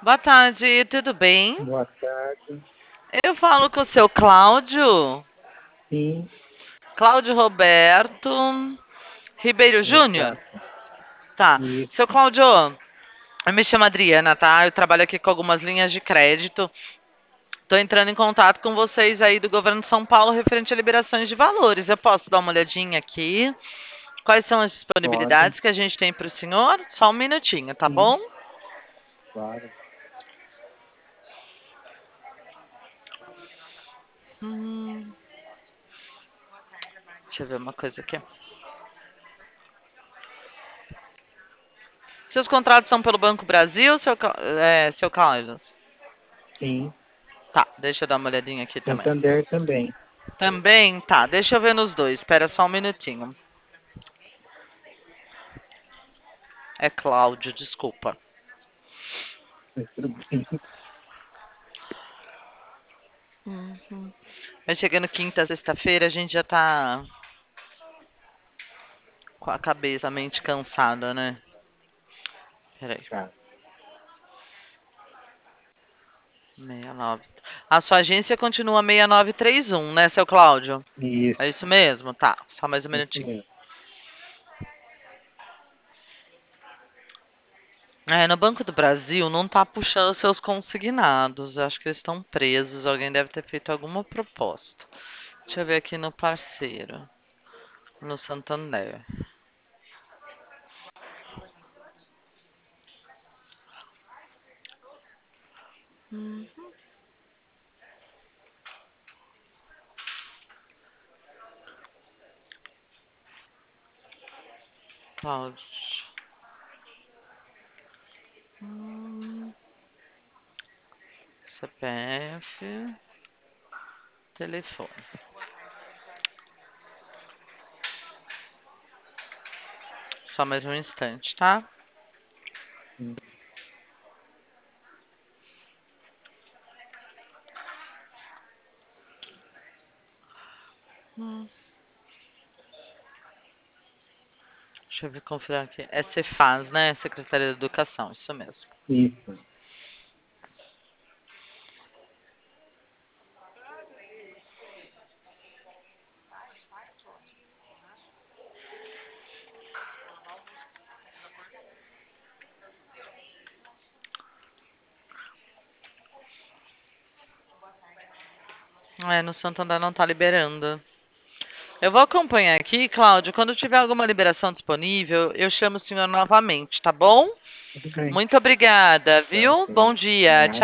Boa tarde, tudo bem? Boa tarde. Eu falo com o seu Cláudio, Sim, Cláudio Roberto Ribeiro Júnior. exato. Tá. Seu Isso. Cláudio, eu me chamo Adriana, tá? Eu trabalho aqui com algumas linhas de crédito. Tô entrando em contato com vocês aí do governo de São Paulo referente a liberações de valores. Eu posso dar uma olhadinha aqui? Quais são as Pode. disponibilidades que a gente tem para o senhor? Só um minutinho, tá Sim, bom? claro. Hum, deixa eu ver uma coisa aqui. Seus contratos são pelo Banco Brasil, seu Carlos? Sim. Tá, deixa eu dar uma olhadinha aqui também. Santander também. Também, tá, deixa eu ver nos dois. Espera só um minutinho. É Cláudio, desculpa. Mas tudo bem. Vai chegando quinta, sexta-feira, a gente já tá com a cabeça, a mente cansada, né? Peraí. Tá. 69. A sua agência continua 6931, né, seu Cláudio? É Isso. isso mesmo? Tá, só mais um Isso minutinho. mesmo. É, no Banco do Brasil não tá puxando seus consignados. Eu acho que eles estão presos. Alguém deve ter feito alguma proposta. Deixa eu ver aqui no parceiro, no Santander. Hum, Cláudio. Hum, CPF, telefone. Só mais um instante, tá? Sim. Hum, deixa eu ver, conferir aqui. É Cefaz, né? Secretaria da Educação, isso mesmo. Isso. É, no Santander não tá liberando. Eu vou acompanhar aqui, Cláudio. Quando tiver alguma liberação disponível, eu chamo o senhor novamente, tá bom? Tudo bem. Muito obrigada, viu? Bom Tranquilo. dia. Nada. Tchau.